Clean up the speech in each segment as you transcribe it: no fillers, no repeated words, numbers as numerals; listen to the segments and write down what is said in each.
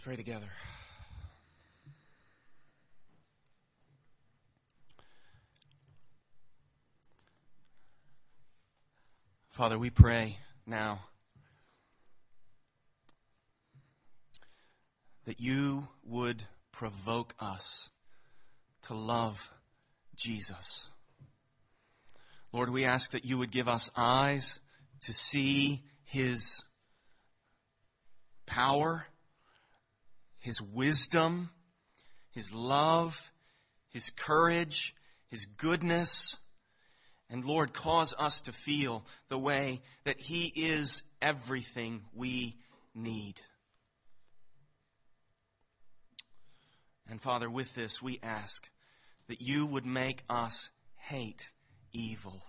Pray together. Father, we pray now that you would provoke us to love Jesus. Lord, we ask that you would give us eyes to see his power, his wisdom, his love, his courage, his goodness. And Lord, cause us to feel the way that he is everything we need. And Father, with this we ask that you would make us hate evil.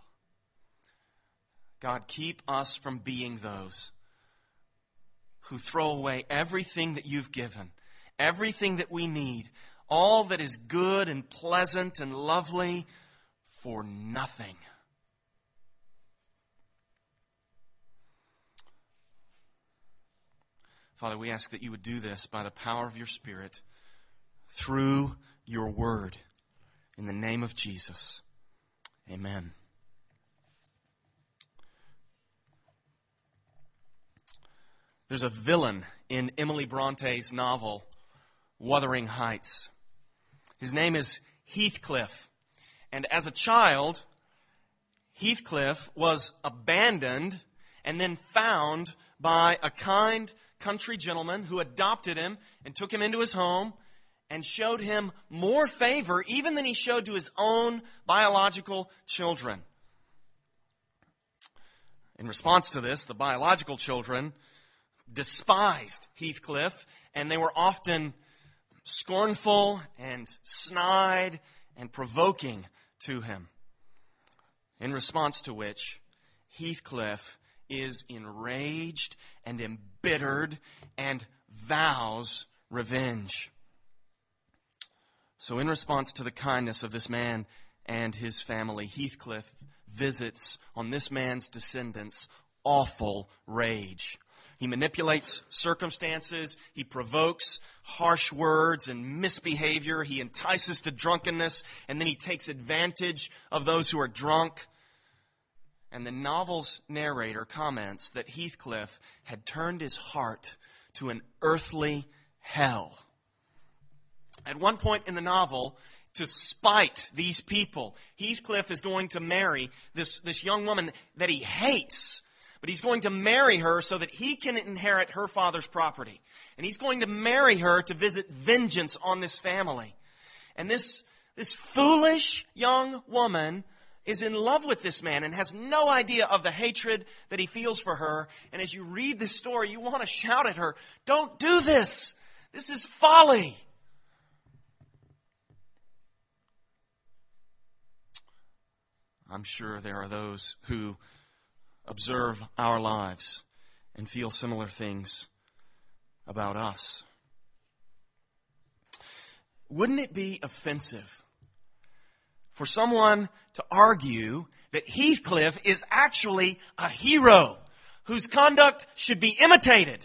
God, keep us from being those who throw away everything that you've given, everything that we need, all that is good and pleasant and lovely for nothing. Father, we ask that you would do this by the power of your Spirit through your word. In the name of Jesus. Amen. There's a villain in Emily Bronte's novel, Wuthering Heights. His name is Heathcliff. And as a child, Heathcliff was abandoned and then found by a kind country gentleman who adopted him and took him into his home and showed him more favor even than he showed to his own biological children. In response to this, the biological children despised Heathcliff, and they were often scornful and snide and provoking to him. In response to which, Heathcliff is enraged and embittered and vows revenge. So in response to the kindness of this man and his family, Heathcliff visits on this man's descendants awful rage. He manipulates circumstances, he provokes harsh words and misbehavior, he entices to drunkenness, and then he takes advantage of those who are drunk. And the novel's narrator comments that Heathcliff had turned his heart to an earthly hell. At one point in the novel, to spite these people, Heathcliff is going to marry this young woman that he hates. But he's going to marry her so that he can inherit her father's property. And he's going to marry her to visit vengeance on this family. And this foolish young woman is in love with this man and has no idea of the hatred that he feels for her. And as you read this story, you want to shout at her, "Don't do this! This is folly!" I'm sure there are those who observe our lives and feel similar things about us. Wouldn't it be offensive for someone to argue that Heathcliff is actually a hero whose conduct should be imitated?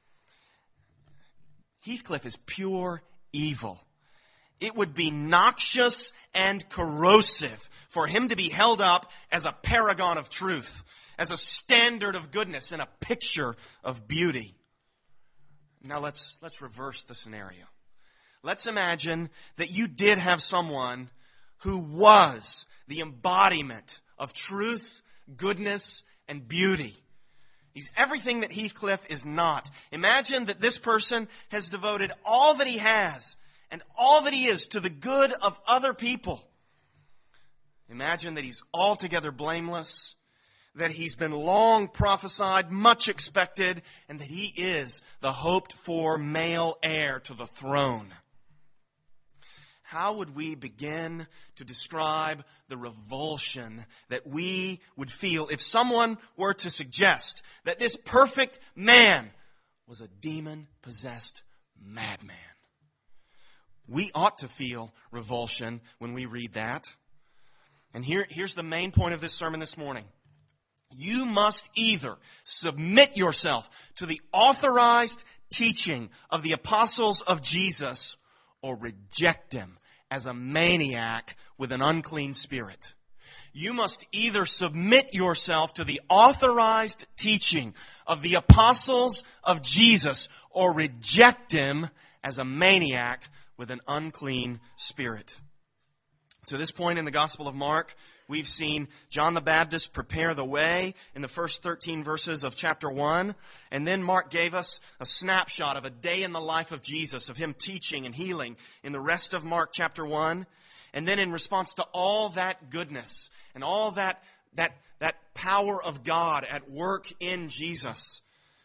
Heathcliff is pure evil. It would be noxious and corrosive for him to be held up as a paragon of truth, as a standard of goodness and a picture of beauty. Now let's reverse the scenario. Let's imagine that you did have someone who was the embodiment of truth, goodness, and beauty. He's everything that Heathcliff is not. Imagine that this person has devoted all that he has and all that he is to the good of other people. Imagine that he's altogether blameless, that he's been long prophesied, much expected, and that he is the hoped-for male heir to the throne. How would we begin to describe the revulsion that we would feel if someone were to suggest that this perfect man was a demon-possessed madman? We ought to feel revulsion when we read that. And here's the main point of this sermon this morning. You must either submit yourself to the authorized teaching of the apostles of Jesus or reject him as a maniac with an unclean spirit. You must either submit yourself to the authorized teaching of the apostles of Jesus or reject him as a maniac with an unclean spirit. To this point in the Gospel of Mark, we've seen John the Baptist prepare the way in the first 13 verses of chapter 1. And then Mark gave us a snapshot of a day in the life of Jesus, of him teaching and healing in the rest of Mark chapter 1. And then in response to all that goodness and all that power of God at work in Jesus,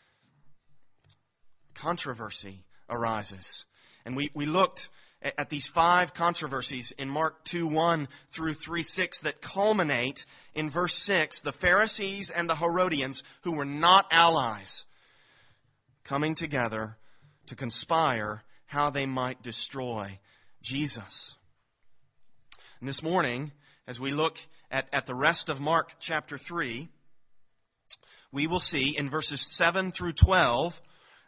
controversy arises. And we looked at these 5 controversies in Mark 2:1 through 3:6 that culminate in verse 6, the Pharisees and the Herodians, who were not allies, coming together to conspire how they might destroy Jesus. And this morning, as we look at the rest of Mark chapter 3, we will see in verses 7 through 12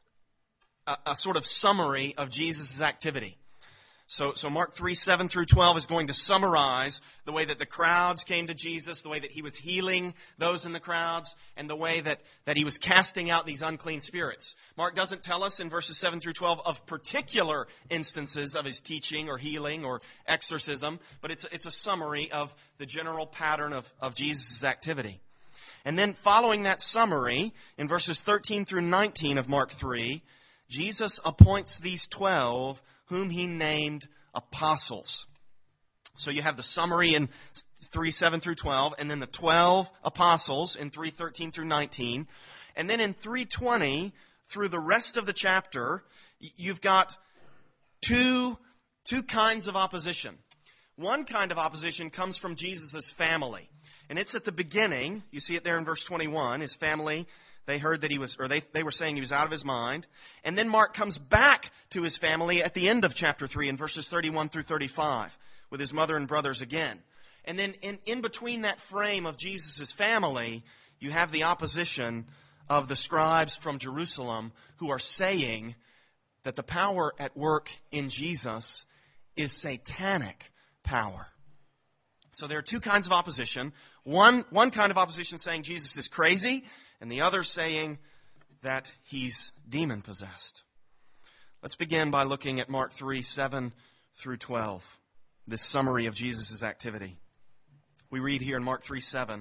a sort of summary of Jesus' activity. So Mark 3, 7 through 12 is going to summarize the way that the crowds came to Jesus, the way that he was healing those in the crowds, and the way that he was casting out these unclean spirits. Mark doesn't tell us in verses 7 through 12 of particular instances of his teaching or healing or exorcism, but it's a summary of the general pattern of Jesus' activity. And then following that summary, in verses 13 through 19 of Mark 3, Jesus appoints these 12 whom he named apostles. So you have the summary in 3, 7 through 12, and then the 12 apostles in 3, 13 through 19. And then in 3:20, through the rest of the chapter, you've got two kinds of opposition. One kind of opposition comes from Jesus' family. And it's at the beginning. You see it there in verse 21. His family, they heard that he was, or they were saying he was out of his mind. And then Mark comes back to his family at the end of chapter 3 in verses 31 through 35 with his mother and brothers again. And then in between that frame of Jesus' family, you have the opposition of the scribes from Jerusalem who are saying that the power at work in Jesus is satanic power. So there are 2 kinds of opposition. One kind of opposition saying Jesus is crazy, and the other saying that he's demon-possessed. Let's begin by looking at Mark 3, 7 through 12, this summary of Jesus' activity. We read here in Mark 3, 7,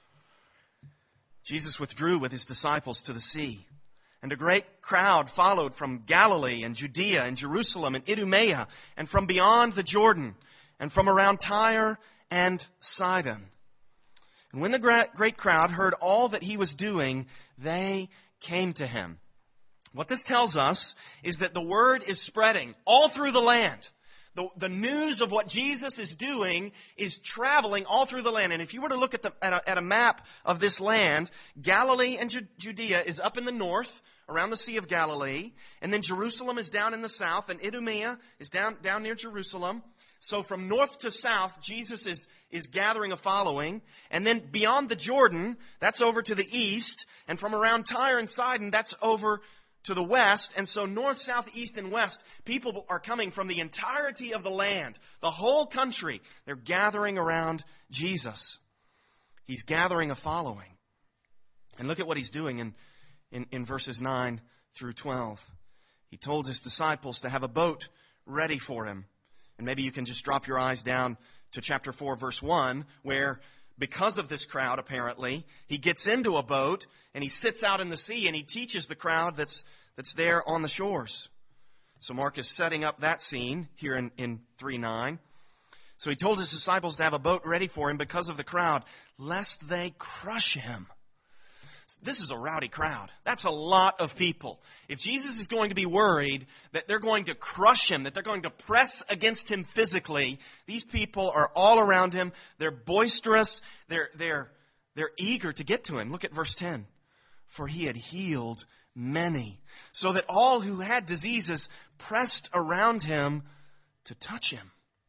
Jesus withdrew with his disciples to the sea, and a great crowd followed from Galilee and Judea and Jerusalem and Idumea and from beyond the Jordan and from around Tyre and Sidon. And when the great crowd heard all that he was doing, they came to him. What this tells us is that the word is spreading all through the land. The news of what Jesus is doing is traveling all through the land. And if you were to look at a map of this land, Galilee and Judea is up in the north, around the Sea of Galilee. And then Jerusalem is down in the south, and Idumea is down near Jerusalem. So from north to south, Jesus is gathering a following. And then beyond the Jordan, that's over to the east. And from around Tyre and Sidon, that's over to the west. And so north, south, east, and west, people are coming from the entirety of the land, the whole country. They're gathering around Jesus. He's gathering a following. And look at what he's doing in verses 9 through 12. He told his disciples to have a boat ready for him. And maybe you can just drop your eyes down to chapter 4, verse 1, where because of this crowd, apparently, he gets into a boat and he sits out in the sea and he teaches the crowd that's there on the shores. So Mark is setting up that scene here in 3:9. So he told his disciples to have a boat ready for him because of the crowd, lest they crush him. This is a rowdy crowd. That's a lot of people. If Jesus is going to be worried that they're going to crush him, that they're going to press against him physically, these people are all around him. They're boisterous. They're eager to get to him. Look at verse 10. For he had healed many, so that all who had diseases pressed around him to touch him.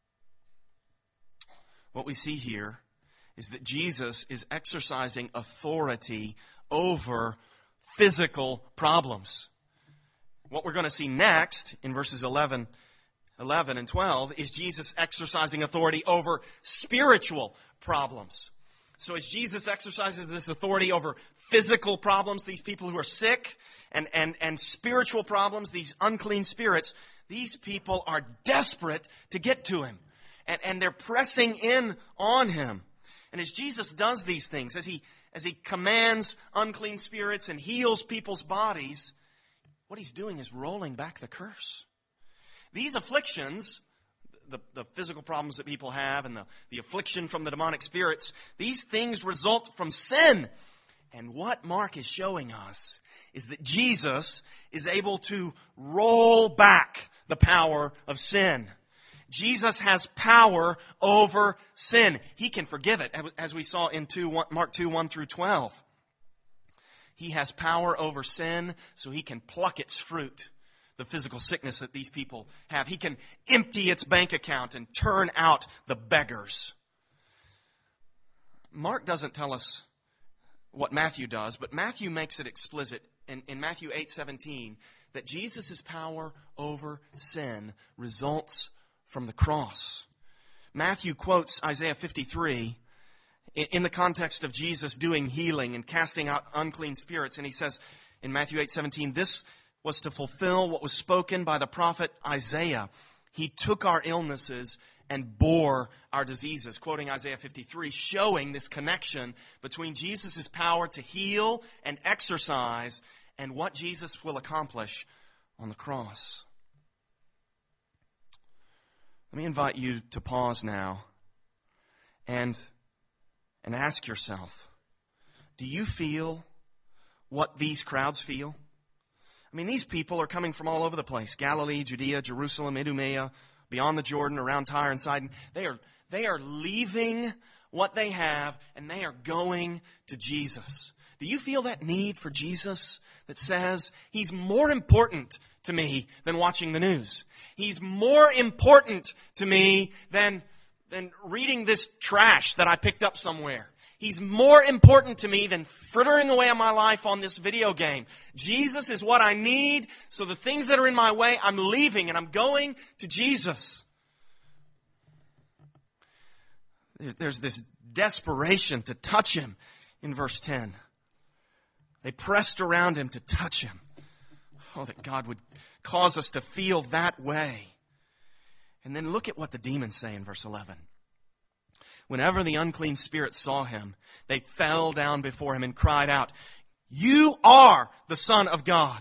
What we see here is that Jesus is exercising authority over physical problems. What we're going to see next in verses 11 and 12 is Jesus exercising authority over spiritual problems. So as Jesus exercises this authority over physical problems, these people who are sick, and spiritual problems, these unclean spirits, these people are desperate to get to him. And they're pressing in on him. And as Jesus does these things, as he commands unclean spirits and heals people's bodies, what he's doing is rolling back the curse. These afflictions, the physical problems that people have and the affliction from the demonic spirits, these things result from sin. And what Mark is showing us is that Jesus is able to roll back the power of sin. Jesus has power over sin. He can forgive it, as we saw in Mark 2, 1 through 12. He has power over sin, so he can pluck its fruit, the physical sickness that these people have. He can empty its bank account and turn out the beggars. Mark doesn't tell us what Matthew does, but Matthew makes it explicit in Matthew 8:17 that Jesus' power over sin results from the cross. Matthew quotes Isaiah 53 in the context of Jesus doing healing and casting out unclean spirits. And he says in Matthew 8:17, this was to fulfill what was spoken by the prophet Isaiah. He took our illnesses and bore our diseases. Quoting Isaiah 53, showing this connection between Jesus' power to heal and exercise and what Jesus will accomplish on the cross. Let me invite you to pause now and ask yourself, do you feel what these crowds feel? I mean, these people are coming from all over the place. Galilee, Judea, Jerusalem, Idumea, beyond the Jordan, around Tyre and Sidon. They are leaving what they have and they are going to Jesus. Do you feel that need for Jesus that says, he's more important to me than watching the news? He's more important to me than reading this trash that I picked up somewhere. He's more important to me than frittering away on my life on this video game. Jesus is what I need, so the things that are in my way, I'm leaving and I'm going to Jesus. There's this desperation to touch him in verse 10. They pressed around him to touch him. Oh, that God would cause us to feel that way. And then look at what the demons say in verse 11. Whenever the unclean spirits saw him, they fell down before him and cried out, "You are the Son of God."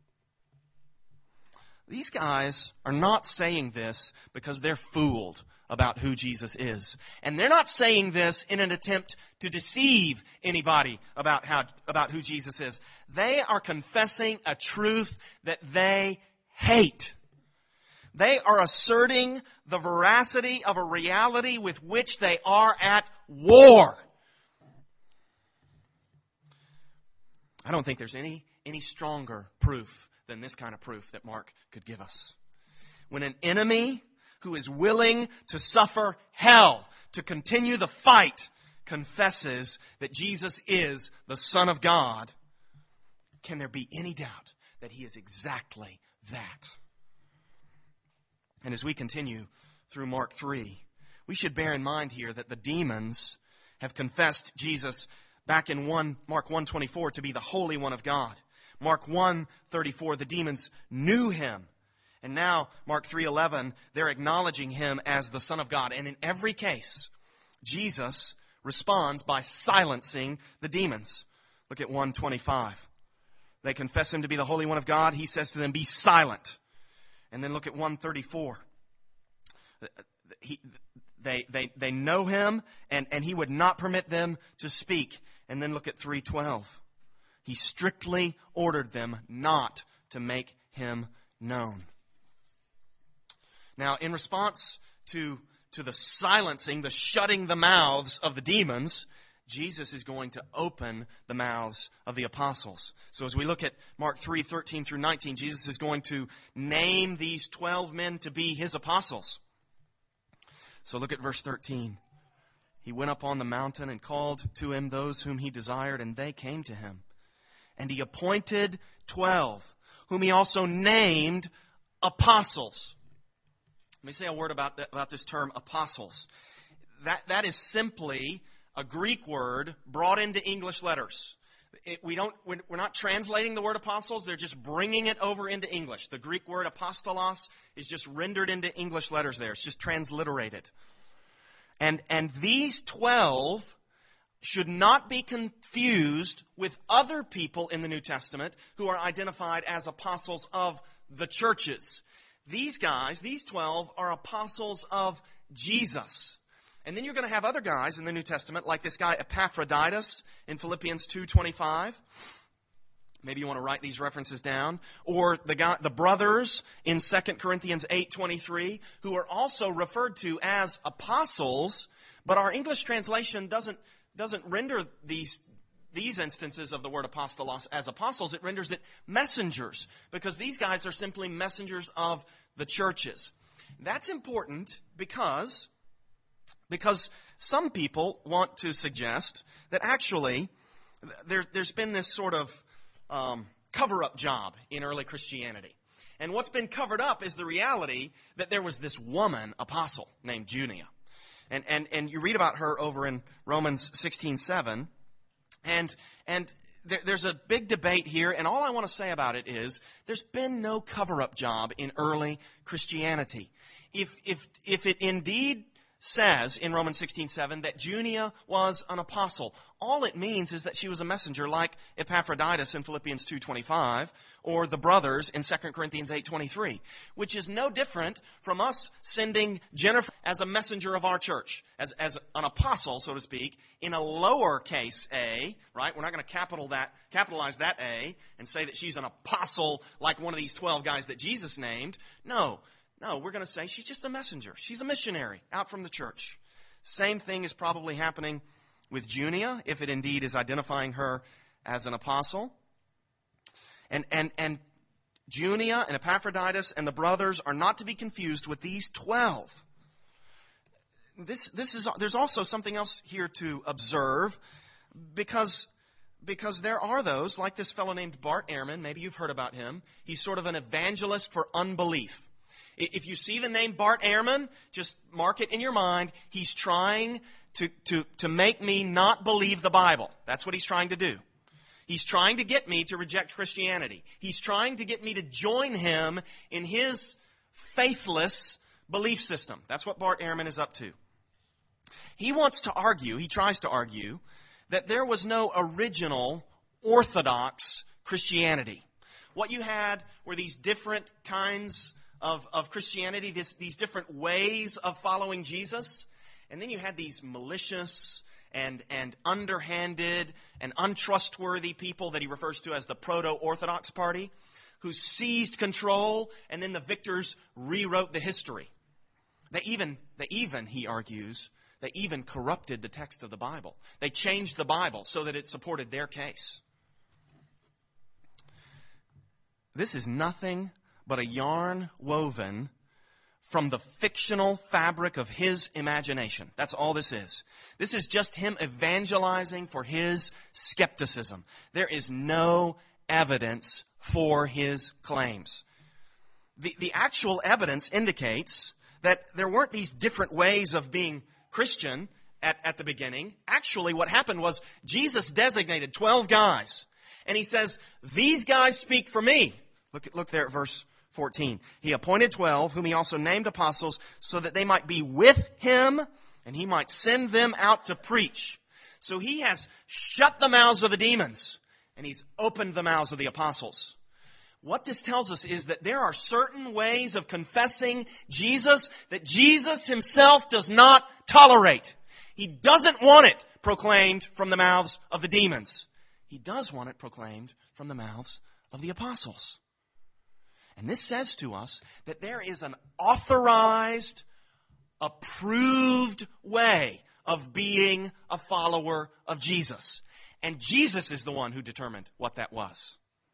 These guys are not saying this because they're fooled about who Jesus is. And they're not saying this in an attempt to deceive anybody about who Jesus is. They are confessing a truth that they hate. They are asserting the veracity of a reality with which they are at war. I don't think there's any stronger proof than this kind of proof that Mark could give us. When an enemy who is willing to suffer hell to continue the fight confesses that Jesus is the Son of God, can there be any doubt that he is exactly that? And as we continue through Mark 3, we should bear in mind here that the demons have confessed Jesus back in Mark 1:24 to be the Holy One of God. Mark 1:34, the demons knew him. And now, Mark 3:11, they're acknowledging him as the Son of God. And in every case, Jesus responds by silencing the demons. Look at 1:25. They confess him to be the Holy One of God. He says to them, "Be silent." And then look at 1:34. They know him, and he would not permit them to speak. And then look at 3:12. He strictly ordered them not to make him known. Now, in response to the silencing, the shutting the mouths of the demons, Jesus is going to open the mouths of the apostles. So as we look at Mark 3:13 through 19, Jesus is going to name these 12 men to be his apostles. So look at verse 13. He went up on the mountain and called to him those whom he desired, and they came to him. And he appointed 12, whom he also named apostles. Let me say a word about this term apostles. That is simply a Greek word brought into English letters. We're not translating the word apostles, they're just bringing it over into English. The Greek word apostolos is just rendered into English letters there. It's just transliterated. And these 12 should not be confused with other people in the New Testament who are identified as apostles of the churches. These guys, these 12, are apostles of Jesus. And then you're going to have other guys in the New Testament, like this guy Epaphroditus in Philippians 2:25. Maybe you want to write these references down. Or the brothers in 2 Corinthians 8:23, who are also referred to as apostles, but our English translation doesn't render these instances of the word apostolos as apostles. It renders it messengers, because these guys are simply messengers of the churches. That's important because some people want to suggest that actually there's been this sort of cover-up job in early Christianity. And what's been covered up is the reality that there was this woman apostle named Junia. And you read about her over in Romans 16:7. And there's a big debate here, and all I want to say about it is there's been no cover-up job in early Christianity. If it indeed says in Romans 16:7 that Junia was an apostle, all it means is that she was a messenger like Epaphroditus in Philippians 2:25 or the brothers in 2 Corinthians 8:23, which is no different from us sending Jennifer as a messenger of our church, as an apostle, so to speak, in a lowercase a, right? We're not going to capitalize that A and say that she's an apostle like one of these 12 guys that Jesus named. No, we're going to say she's just a messenger. She's a missionary out from the church. Same thing is probably happening with Junia, if it indeed is identifying her as an apostle. And Junia and Epaphroditus and the brothers are not to be confused with these 12. There's also something else here to observe, because there are those, like this fellow named Bart Ehrman. Maybe you've heard about him. He's sort of an evangelist for unbelief. If you see the name Bart Ehrman, just mark it in your mind. He's trying to make me not believe the Bible. That's what he's trying to do. He's trying to get me to reject Christianity. He's trying to get me to join him in his faithless belief system. That's what Bart Ehrman is up to. He tries to argue, that there was no original Orthodox Christianity. What you had were these different kinds of Christianity, these different ways of following Jesus. And then you had these malicious and underhanded and untrustworthy people that he refers to as the Proto-Orthodox Party, who seized control, and then the victors rewrote the history. They even, he argues, they even corrupted the text of the Bible. They changed the Bible so that it supported their case. This is nothing but a yarn woven from the fictional fabric of his imagination. That's all this is. This is just him evangelizing for his skepticism. There is no evidence for his claims. The actual evidence indicates that there weren't these different ways of being Christian at the beginning. Actually, what happened was Jesus designated 12 guys. And he says, these guys speak for me. Look there at verse 14. He appointed 12, whom he also named apostles, so that they might be with him, and he might send them out to preach. So he has shut the mouths of the demons, and he's opened the mouths of the apostles. What this tells us is that there are certain ways of confessing Jesus that Jesus himself does not tolerate. He doesn't want it proclaimed from the mouths of the demons. He does want it proclaimed from the mouths of the apostles. And this says to us that there is an authorized, approved way of being a follower of Jesus. And Jesus is the one who determined what that was.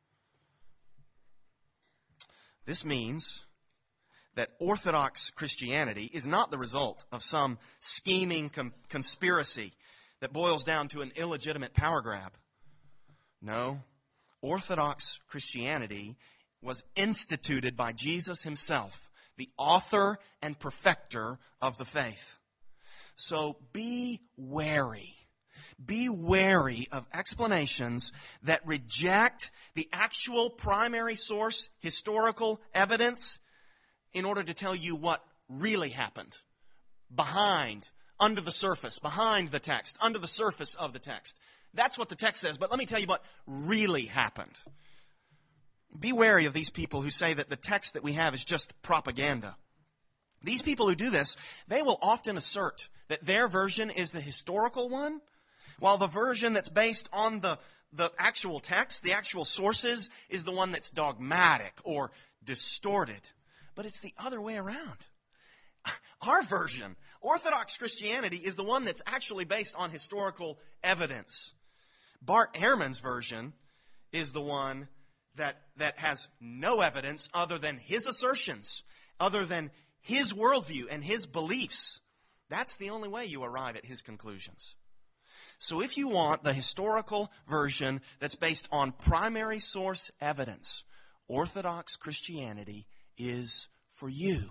This means that Orthodox Christianity is not the result of some scheming conspiracy that boils down to an illegitimate power grab. No, Orthodox Christianity was instituted by Jesus himself, the author and perfecter of the faith. So be wary. Be wary of explanations that reject the actual primary source, historical evidence, in order to tell you what really happened behind, under the surface, behind the text, under the surface of the text. That's what the text says, but let me tell you what really happened. Be wary of these people who say that the text that we have is just propaganda. These people who do this, they will often assert that their version is the historical one, while the version that's based on the actual text, the actual sources, is the one that's dogmatic or distorted. But it's the other way around. Our version, Orthodox Christianity, is the one that's actually based on historical evidence. Bart Ehrman's version is the one that has no evidence other than his assertions, other than his worldview and his beliefs. That's the only way you arrive at his conclusions. So if you want the historical version that's based on primary source evidence, Orthodox Christianity is for you.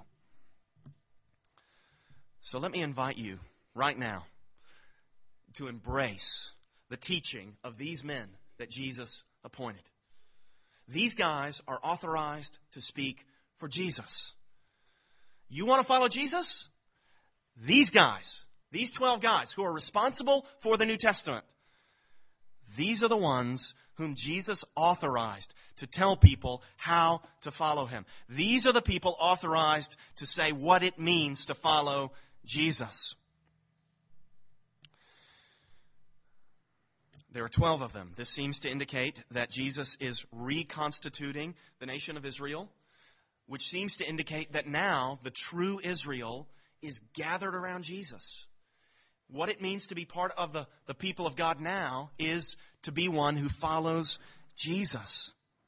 So let me invite you right now to embrace the teaching of these men that Jesus appointed. These guys are authorized to speak for Jesus. You want to follow Jesus? These guys, these 12 guys who are responsible for the New Testament, these are the ones whom Jesus authorized to tell people how to follow him. These are the people authorized to say what it means to follow Jesus. There are 12 of them. This seems to indicate that Jesus is reconstituting the nation of Israel, which seems to indicate that now the true Israel is gathered around Jesus. What it means to be part of the people of God now is to be one who follows Jesus.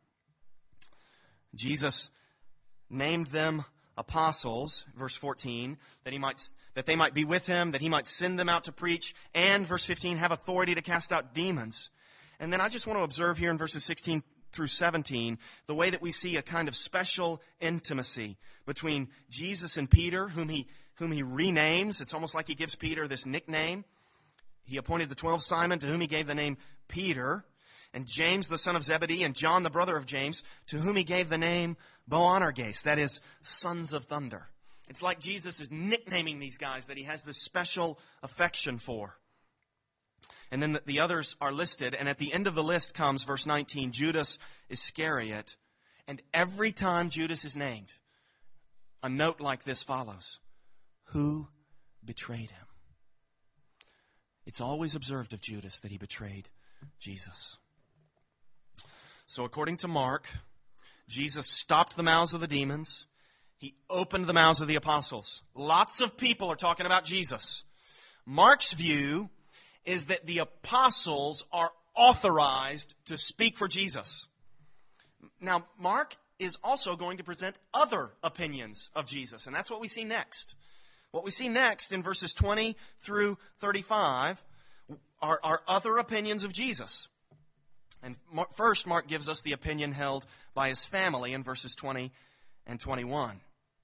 Jesus named them apostles, verse 14, that they might be with him, that he might send them out to preach, and, verse 15, have authority to cast out demons. And then I just want to observe here in verses 16 through 17, the way that we see a kind of special intimacy between Jesus and Peter, whom he renames. It's almost like he gives Peter this nickname. He appointed the 12 Simon, to whom he gave the name Peter, and James the son of Zebedee, and John the brother of James, to whom he gave the name Boanerges, that is, sons of thunder. It's like Jesus is nicknaming these guys that he has this special affection for. And then the others are listed, and at the end of the list comes, verse 19, Judas Iscariot. And every time Judas is named, a note like this follows: who betrayed him? It's always observed of Judas that he betrayed Jesus. So according to Mark, Jesus stopped the mouths of the demons. He opened the mouths of the apostles. Lots of people are talking about Jesus. Mark's view is that the apostles are authorized to speak for Jesus. Now, Mark is also going to present other opinions of Jesus, and that's what we see next. What we see next in verses 20 through 35 are other opinions of Jesus. And first, Mark gives us the opinion held by his family in verses 20 and 21.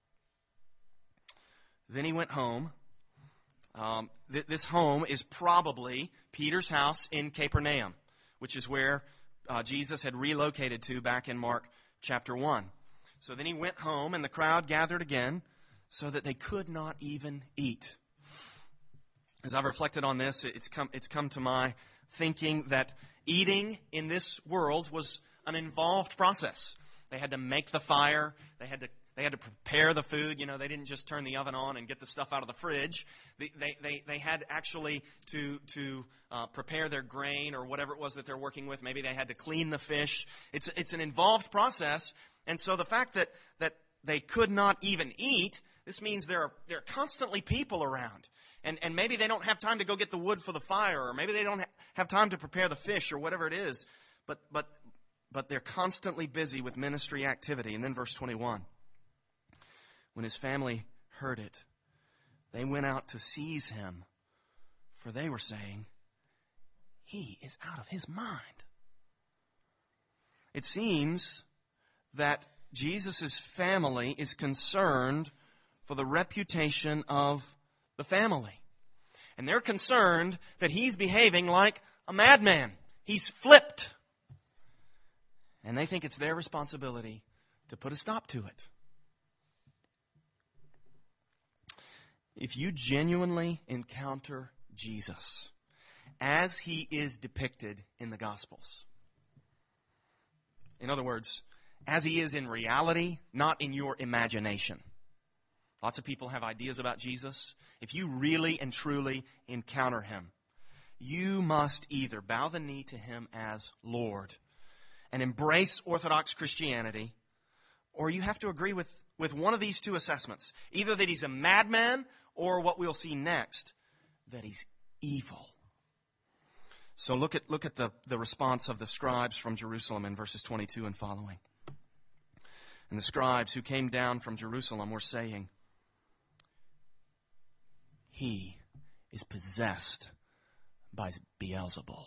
Then he went home. This home is probably Peter's house in Capernaum, which is where Jesus had relocated to back in Mark chapter 1. So then he went home, and the crowd gathered again, so that they could not even eat. As I've reflected on this, it's come to my thinking that eating in this world was an involved process. They had to make the fire. They had to prepare the food. You know, they didn't just turn the oven on and get the stuff out of the fridge. They had actually to prepare their grain or whatever it was that they're working with. Maybe they had to clean the fish. It's an involved process. And so the fact that they could not even eat, this means there are constantly people around. And maybe they don't have time to go get the wood for the fire, or maybe they don't have time to prepare the fish, or whatever it is. But they're constantly busy with ministry activity. And then verse 21. When his family heard it, they went out to seize him, for they were saying, he is out of his mind. It seems that Jesus' family is concerned for the reputation of the family. And they're concerned that he's behaving like a madman. He's flipped. And they think it's their responsibility to put a stop to it. If you genuinely encounter Jesus as he is depicted in the Gospels, in other words, as he is in reality, not in your imagination. Lots of people have ideas about Jesus. If you really and truly encounter him, you must either bow the knee to him as Lord and embrace Orthodox Christianity, or you have to agree with one of these two assessments. Either that he's a madman, or what we'll see next, that he's evil. So look at the response of the scribes from Jerusalem in verses 22 and following. And the scribes who came down from Jerusalem were saying, he is possessed by Beelzebul.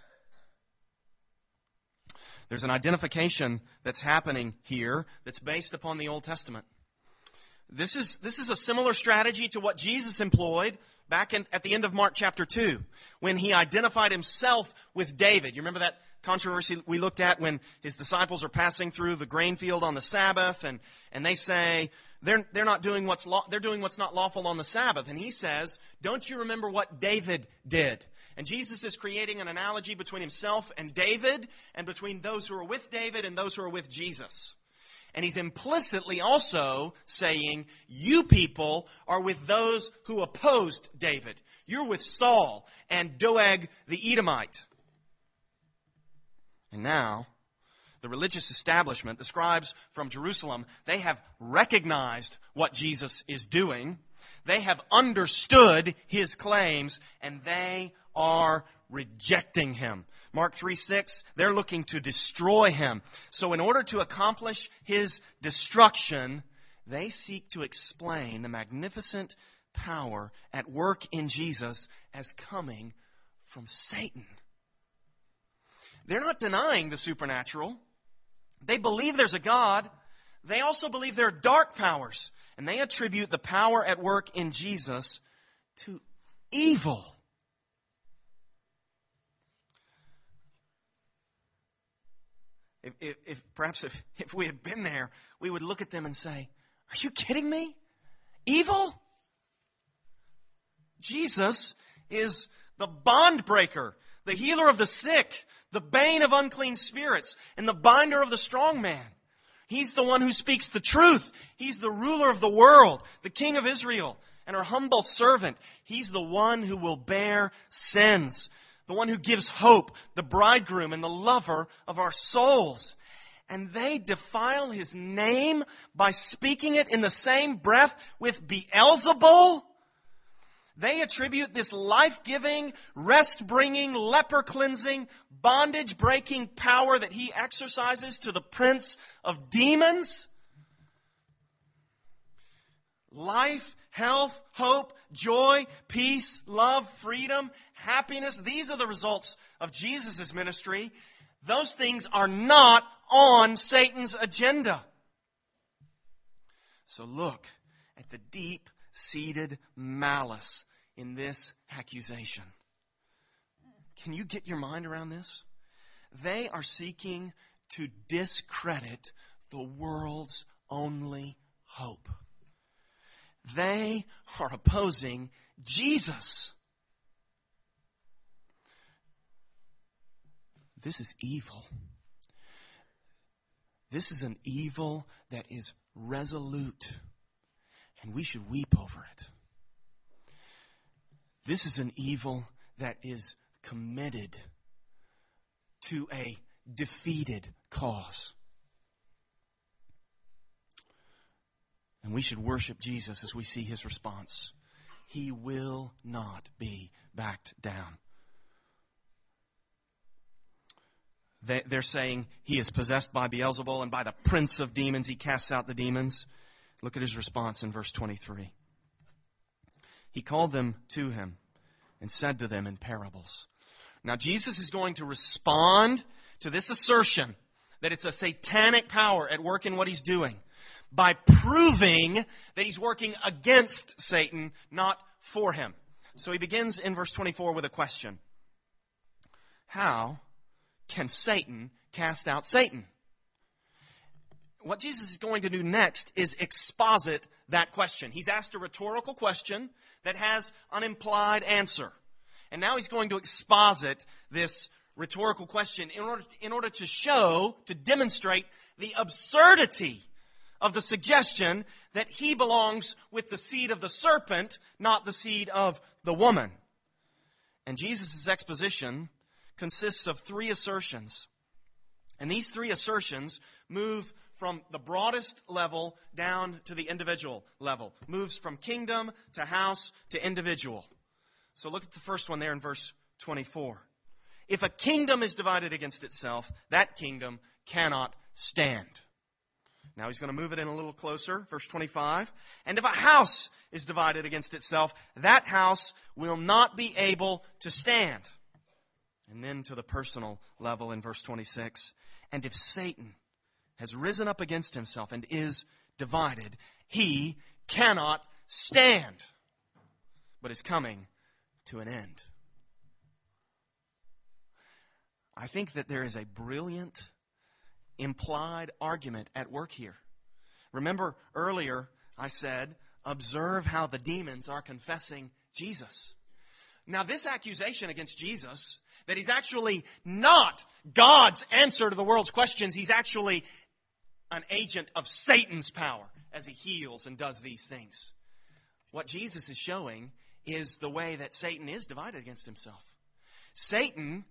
There's an identification that's happening here that's based upon the Old Testament. This is a similar strategy to what Jesus employed back at the end of Mark chapter 2, when he identified himself with David. You remember that controversy we looked at when his disciples are passing through the grain field on the Sabbath, and they say they're doing what's not lawful on the Sabbath. And he says, don't you remember what David did? And Jesus is creating an analogy between himself and David, and between those who are with David and those who are with Jesus. And he's implicitly also saying, you people are with those who opposed David. You're with Saul and Doeg the Edomite. And now, the religious establishment, the scribes from Jerusalem, they have recognized what Jesus is doing. They have understood his claims, and they are rejecting him. Mark 3:6, they're looking to destroy him. So in order to accomplish his destruction, they seek to explain the magnificent power at work in Jesus as coming from Satan. They're not denying the supernatural. They believe there's a God. They also believe there are dark powers. And they attribute the power at work in Jesus to evil. If we had been there, we would look at them and say, are you kidding me? Evil? Jesus is the bond breaker, the healer of the sick, the bane of unclean spirits, and the binder of the strong man. He's the one who speaks the truth. He's the ruler of the world, the King of Israel, and our humble servant. He's the one who will bear sins, the one who gives hope, the bridegroom and the lover of our souls. And they defile his name by speaking it in the same breath with Beelzebul. They attribute this life-giving, rest-bringing, leper-cleansing, bondage-breaking power that he exercises to the prince of demons. Life, health, hope, joy, peace, love, freedom, happiness. These are the results of Jesus' ministry. Those things are not on Satan's agenda. So look at the deep-seated malice in this accusation. Can you get your mind around this? They are seeking to discredit the world's only hope. They are opposing Jesus. This is evil. This is an evil that is resolute, and we should weep over it. This is an evil that is committed to a defeated cause. And we should worship Jesus as we see his response. He will not be backed down. They're saying he is possessed by Beelzebul, and by the prince of demons he casts out the demons. Look at his response in verse 23. He called them to him and said to them in parables. Now Jesus is going to respond to this assertion that it's a satanic power at work in what he's doing by proving that he's working against Satan, not for him. So he begins in verse 24 with a question. How can Satan cast out Satan? What Jesus is going to do next is exposit that question. He's asked a rhetorical question that has an implied answer. And now he's going to exposit this rhetorical question in order to show, to demonstrate the absurdity of the suggestion that he belongs with the seed of the serpent, not the seed of the woman. And Jesus' exposition consists of three assertions. And these three assertions move from the broadest level down to the individual level. Moves from kingdom to house to individual. So look at the first one there in verse 24. If a kingdom is divided against itself, that kingdom cannot stand. Now he's going to move it in a little closer. Verse 25. And if a house is divided against itself, that house will not be able to stand. And then to the personal level in verse 26. And if Satan has risen up against himself and is divided, he cannot stand, but is coming to an end. I think that there is a brilliant implied argument at work here. Remember earlier I said, observe how the demons are confessing Jesus. Now this accusation against Jesus, that he's actually not God's answer to the world's questions, he's actually an agent of Satan's power as he heals and does these things. What Jesus is showing is the way that Satan is divided against himself. Satan,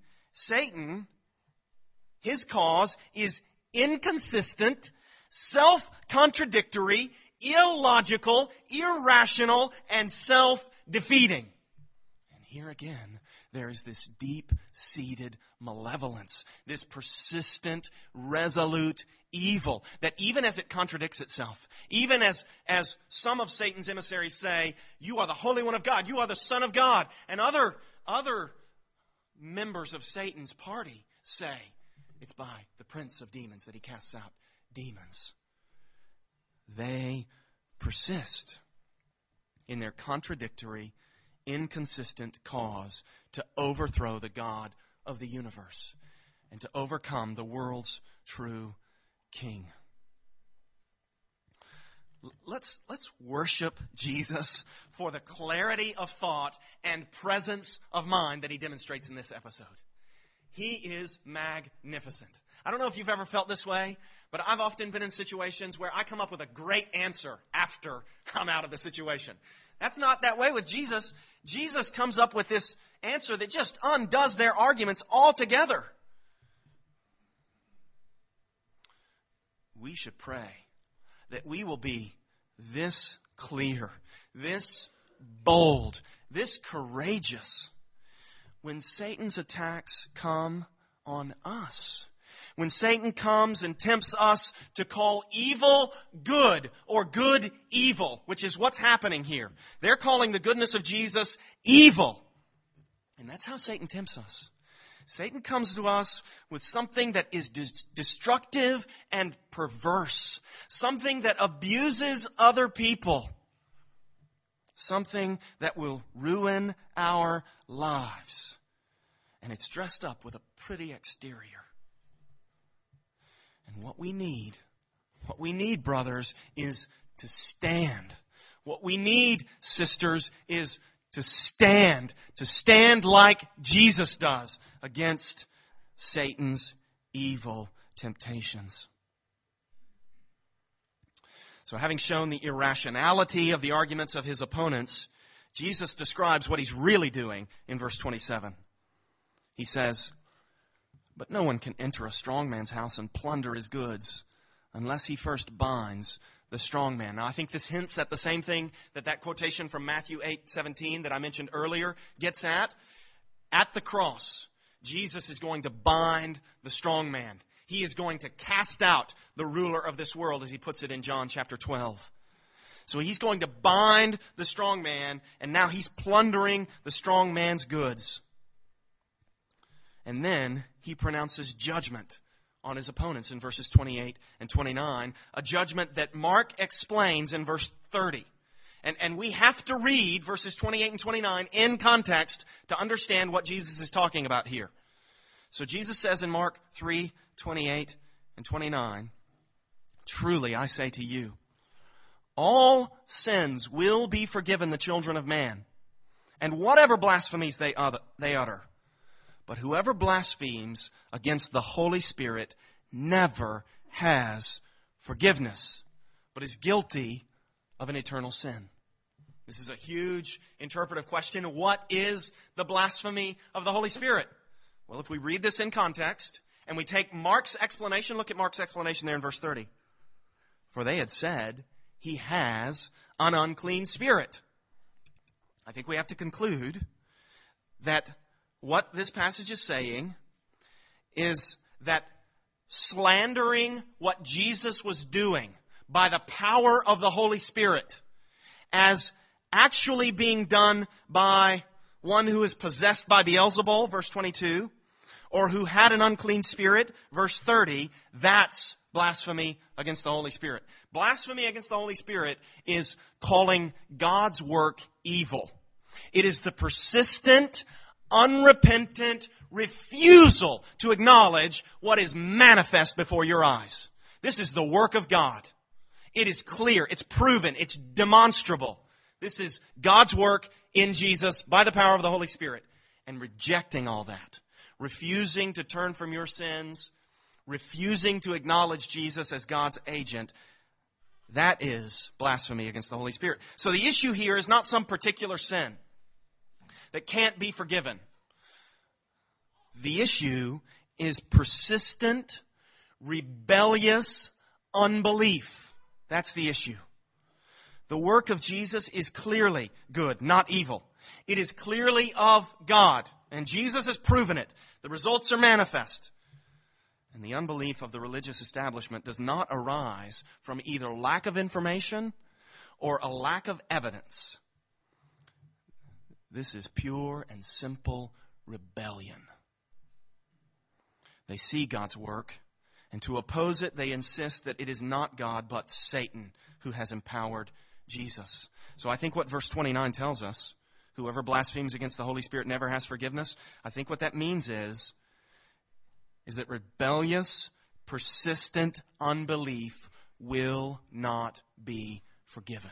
his cause is inconsistent, self-contradictory, illogical, irrational, and self-defeating. And here again, there is this deep-seated malevolence, this persistent, resolute evil that even as it contradicts itself, even as some of Satan's emissaries say, you are the Holy One of God, you are the Son of God, and other members of Satan's party say, it's by the prince of demons that he casts out demons. They persist in their contradictory, inconsistent cause to overthrow the God of the universe and to overcome the world's true King. Let's worship Jesus for the clarity of thought and presence of mind that he demonstrates in this episode. He is magnificent. I don't know if you've ever felt this way, but I've often been in situations where I come up with a great answer after I'm out of the situation. That's not that way with Jesus. Jesus comes up with this answer that just undoes their arguments altogether. We should pray that we will be this clear, this bold, this courageous when Satan's attacks come on us. When Satan comes and tempts us to call evil good or good evil, which is what's happening here. They're calling the goodness of Jesus evil. And that's how Satan tempts us. Satan comes to us with something that is destructive and perverse. Something that abuses other people. Something that will ruin our lives. And it's dressed up with a pretty exterior. And what we need, brothers, is to stand. What we need, sisters, is to stand like Jesus does against Satan's evil temptations. So having shown the irrationality of the arguments of his opponents, Jesus describes what he's really doing in verse 27. He says, "But no one can enter a strong man's house and plunder his goods unless he first binds the strong man." Now, I think this hints at the same thing that quotation from Matthew 8:17 that I mentioned earlier gets at. At the cross, Jesus is going to bind the strong man. He is going to cast out the ruler of this world, as he puts it in John chapter 12. So he's going to bind the strong man, and now he's plundering the strong man's goods. And then he pronounces judgment on his opponents in verses 28 and 29, a judgment that Mark explains in verse 30. And we have to read verses 28 and 29 in context to understand what Jesus is talking about here. So Jesus says in Mark 3, 28 and 29, "Truly I say to you, all sins will be forgiven the children of man, and whatever blasphemies they utter. But whoever blasphemes against the Holy Spirit never has forgiveness, but is guilty of an eternal sin." This is a huge interpretive question. What is the blasphemy of the Holy Spirit? Well, if we read this in context, and we take Mark's explanation, look at Mark's explanation there in verse 30. For they had said, he has an unclean spirit. I think we have to conclude that what this passage is saying is that slandering what Jesus was doing by the power of the Holy Spirit as actually being done by one who is possessed by Beelzebul, verse 22, or who had an unclean spirit, verse 30, that's blasphemy against the Holy Spirit. Blasphemy against the Holy Spirit is calling God's work evil. It is the persistent, unrepentant refusal to acknowledge what is manifest before your eyes. This is the work of God. It is clear, it's proven, it's demonstrable. This is God's work in Jesus by the power of the Holy Spirit. And rejecting all that, refusing to turn from your sins, refusing to acknowledge Jesus as God's agent, that is blasphemy against the Holy Spirit. So the issue here is not some particular sin that can't be forgiven. The issue is persistent, rebellious unbelief. That's the issue. The work of Jesus is clearly good, not evil. It is clearly of God, and Jesus has proven it. The results are manifest. And the unbelief of the religious establishment does not arise from either lack of information or a lack of evidence. This is pure and simple rebellion. They see God's work, and to oppose it, they insist that it is not God, but Satan who has empowered Jesus. So I think what verse 29 tells us, whoever blasphemes against the Holy Spirit never has forgiveness. I think what that means is that rebellious, persistent unbelief will not be forgiven.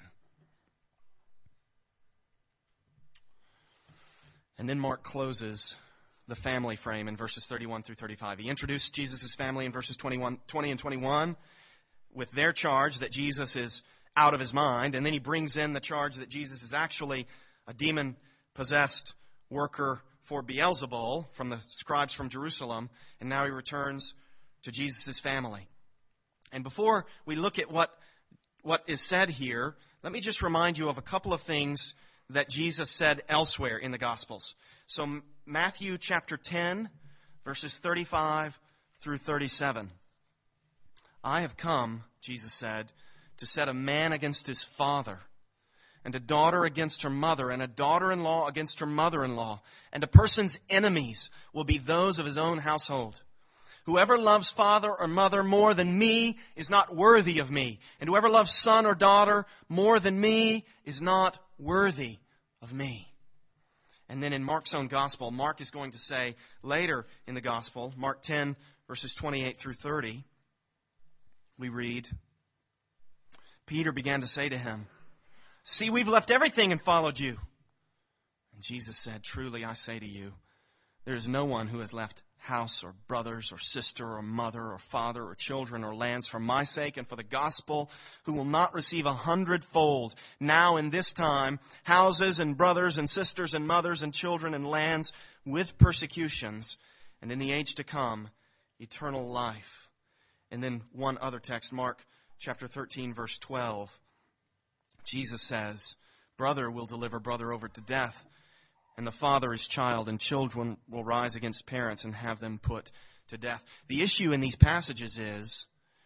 And then Mark closes the family frame in verses 31 through 35. He introduced Jesus' family in verses 20 and 21 with their charge that Jesus is out of his mind. And then he brings in the charge that Jesus is actually a demon-possessed worker for Beelzebul from the scribes from Jerusalem. And now he returns to Jesus' family. And before we look at what is said here, let me just remind you of a couple of things that Jesus said elsewhere in the Gospels. So Matthew chapter 10, verses 35 through 37. I have come, Jesus said, to set a man against his father, and a daughter against her mother, and a daughter-in-law against her mother-in-law, and a person's enemies will be those of his own household. Whoever loves father or mother more than me is not worthy of me, and whoever loves son or daughter more than me is not worthy of me. And then in Mark's own gospel, Mark is going to say later in the gospel, Mark 10, verses 28 through 30, we read, Peter began to say to him, "See, we've left everything and followed you." And Jesus said, "Truly I say to you, there is no one who has left house or brothers or sister or mother or father or children or lands for my sake and for the gospel who will not receive 100-fold now in this time houses and brothers and sisters and mothers and children and lands with persecutions, and in the age to come eternal life." And then one other text, Mark chapter 13, verse 12. Jesus says, "Brother will deliver brother over to death, and the father his child, and children will rise against parents and have them put to death." The issue in these passages is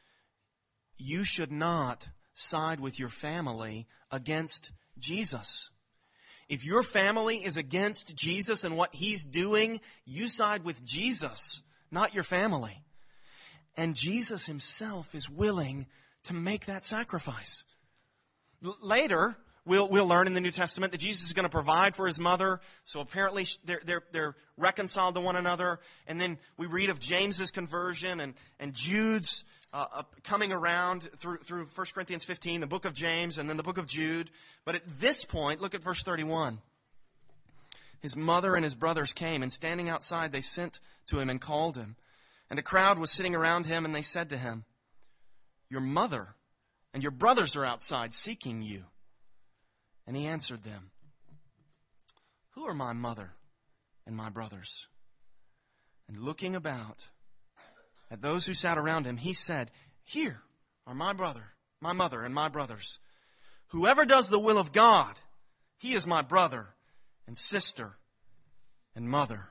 you should not side with your family against Jesus. If your family is against Jesus and what he's doing, you side with Jesus, not your family. And Jesus himself is willing to make that sacrifice. Later, we'll learn in the New Testament that Jesus is going to provide for his mother. So apparently they're reconciled to one another. And then we read of James's conversion and Jude's coming around through 1 Corinthians 15, the book of James, and then the book of Jude. But at this point, look at verse 31. His mother and his brothers came, and standing outside, they sent to him and called him. And a crowd was sitting around him, and they said to him, "Your mother and your brothers are outside seeking you." And he answered them, "Who are my mother and my brothers?" And looking about at those who sat around him, he said, "Here are my mother, and my brothers. Whoever does the will of God, he is my brother and sister and mother."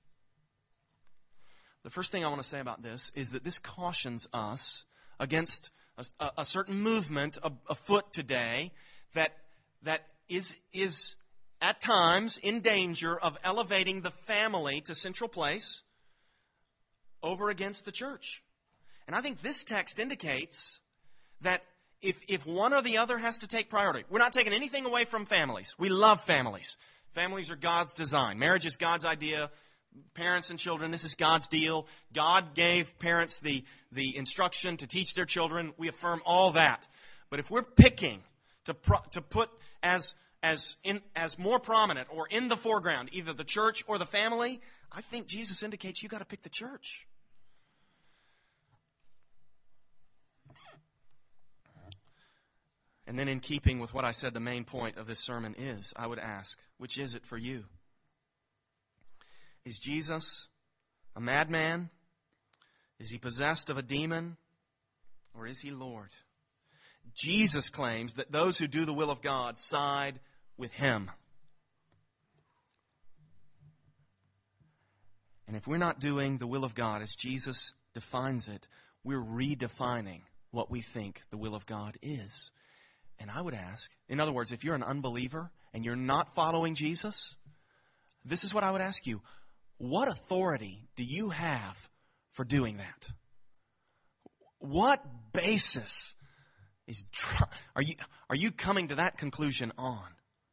The first thing I want to say about this is that this cautions us against a certain movement afoot today that is at times in danger of elevating the family to central place over against the church. And I think this text indicates that if one or the other has to take priority, we're not taking anything away from families. We love families. Families are God's design. Marriage is God's idea. Parents and children, this is God's deal. God gave parents the instruction to teach their children. We affirm all that. But if we're picking to put as more prominent or in the foreground either the church or the family, I think Jesus indicates you got to pick the church. And then in keeping with what I said the main point of this sermon is, I would ask, which is it for you? Is Jesus a madman? Is he possessed of a demon? Or is he Lord? Jesus claims that those who do the will of God side with him. And if we're not doing the will of God as Jesus defines it, we're redefining what we think the will of God is. And I would ask, in other words, if you're an unbeliever and you're not following Jesus, this is what I would ask you. What authority do you have for doing that? What basis are you coming to that conclusion on?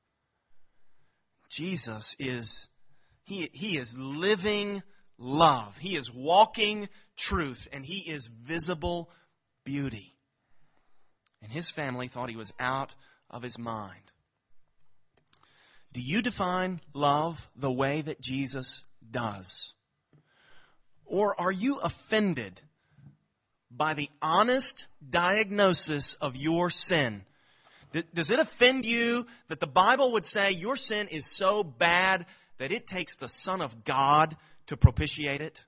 Jesus is he is living love. He is walking truth, and he is visible beauty. And his family thought he was out of his mind. Do you define love the way that Jesus does? Or are you offended by the honest diagnosis of your sin? Does it offend you that the Bible would say your sin is so bad that it takes the Son of God to propitiate it?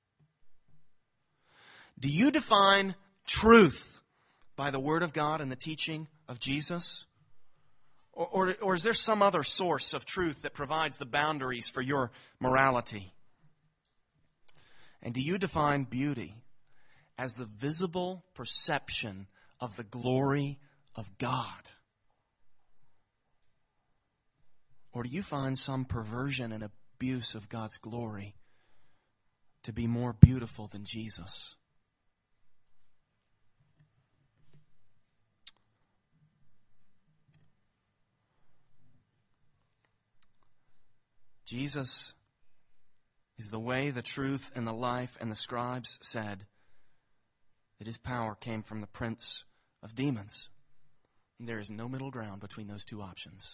Do you define truth by the Word of God and the teaching of Jesus? Or is there some other source of truth that provides the boundaries for your morality? And do you define beauty as the visible perception of the glory of God? Or do you find some perversion and abuse of God's glory to be more beautiful than Jesus? Jesus is the way, the truth, and the life, and the scribes said that his power came from the prince of demons. And there is no middle ground between those two options.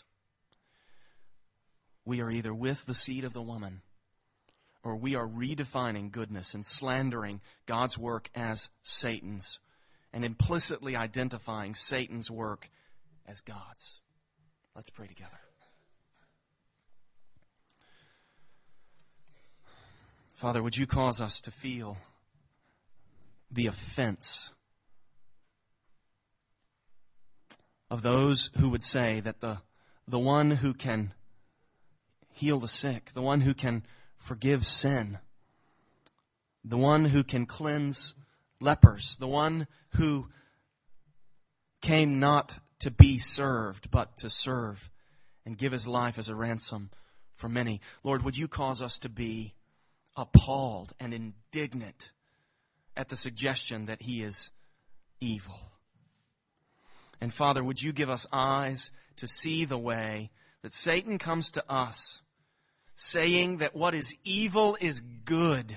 We are either with the seed of the woman, or we are redefining goodness and slandering God's work as Satan's, and implicitly identifying Satan's work as God's. Let's pray together. Father, would you cause us to feel the offense of those who would say that the one who can heal the sick, the one who can forgive sin, the one who can cleanse lepers, the one who came not to be served, but to serve and give his life as a ransom for many. Lord, would you cause us to be appalled and indignant at the suggestion that he is evil. And Father, would you give us eyes to see the way that Satan comes to us, saying that what is evil is good.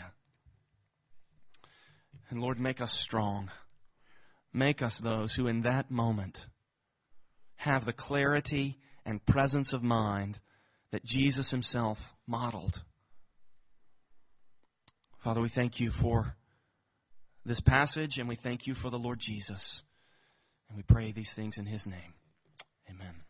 And Lord, make us strong. Make us those who in that moment have the clarity and presence of mind that Jesus himself modeled. Father, we thank you for this passage, and we thank you for the Lord Jesus. And we pray these things in his name. Amen.